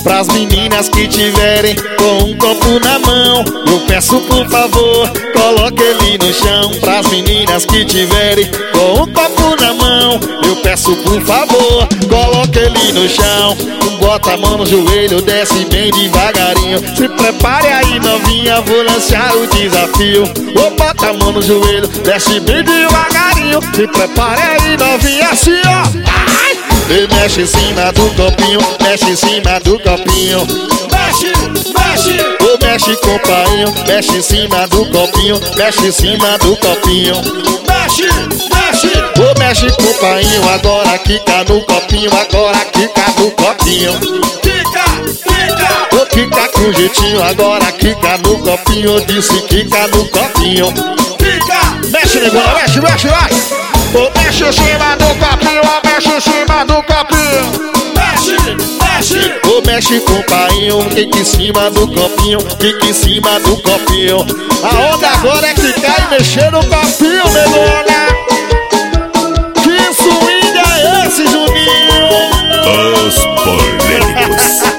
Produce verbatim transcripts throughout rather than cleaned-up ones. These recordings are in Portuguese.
Pras meninas que tiverem com um copo na mão, eu peço por favor, coloque ele no chão. Pras meninas que tiverem com um copo na mão, eu peço por favor, coloque ele no chão. Bota a mão no joelho, desce bem devagarinho. Se prepare aí novinha, vou lançar o desafio. Oh, bota a mão no joelho, desce bem devagarinho. Se prepare aí novinha, assim ó. Ai! E mexe em cima do copinho, mexe em cima do copinho. Mexe, mexe. Oh, mexe com o painho, mexe em cima do copinho, mexe em cima do copinho. Mexe, mexe. Oh, mexe com o painho, agora quica no copinho, agora quica no copinho. Quica, quica. Oh, quica com jeitinho, agora quica no copinho, eu disse quica no copinho. Quica. Mexe, negona, mexe, mexe, vai. Oh, mexe em cima do copinho, oh, mexe em cima do copinho. Mexe, mexe. Oh, mexe com o painho, quica em cima do copinho, quica em cima do copinho. A onda agora é quicar e mexer no copinho, negona. Que swing é esse, Juninho? Os polêmicos.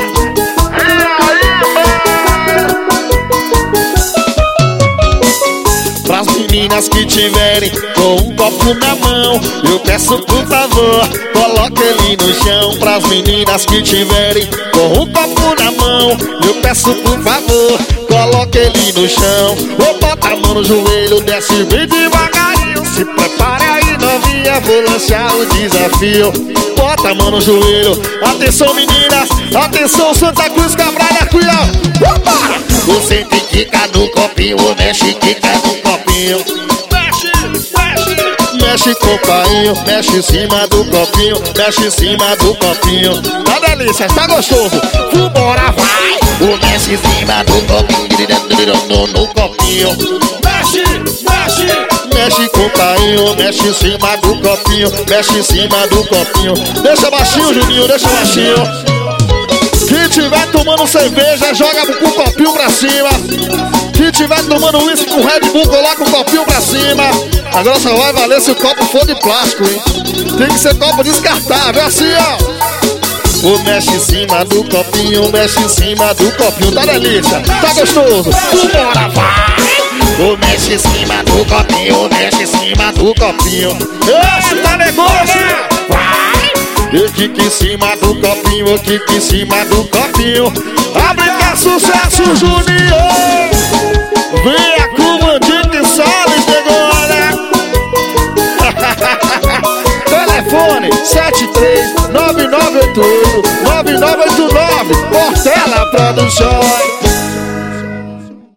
Pras meninas que tiverem com um copo na mão, eu peço por favor, coloque ele no chão. Pras meninas que tiverem com um copo na mão, eu peço por favor, coloque ele no chão. Ou bota a mão no joelho, desce bem devagarinho. Se prepare aí novinha, vou lançar o desafio. Bota a mão no joelho, atenção meninas, atenção Santa Cruz, Cabral e Acuió. Opa! Você tem que quicar no copinho, mexe, quica no copinho. Mexe, mexe. Mexe com o painho, mexe em cima do copinho, mexe em cima do copinho. Tá delícia, tá gostoso. Vambora, vai! O mexe em cima do copinho, no, no copinho. Mexe, mexe. Mexe com o painho, mexe em cima do copinho, mexe em cima do copinho. Deixa baixinho, Juninho, deixa baixinho. Quem tiver tomando cerveja, joga com o copinho pra cima. Quem tiver tomando uísque com Red Bull, coloca o copinho pra cima. Agora só vai valer se o copo for de plástico, hein? Tem que ser copo descartável, assim ó. O mexe em cima do copinho, mexe em cima do copinho. Tá delícia, tá gostoso. Vambora, vai! O mexe em cima do copinho, mexe em cima do copinho. Eita, negócio! Vai! Eu quico em cima do copinho, eu quico em cima do copinho. Abre que é sucesso, Juninho! Venha com o Bandido e Salles, negona! Telefone sete três nove nove oito oito nove nove oito nove. Portela Produções.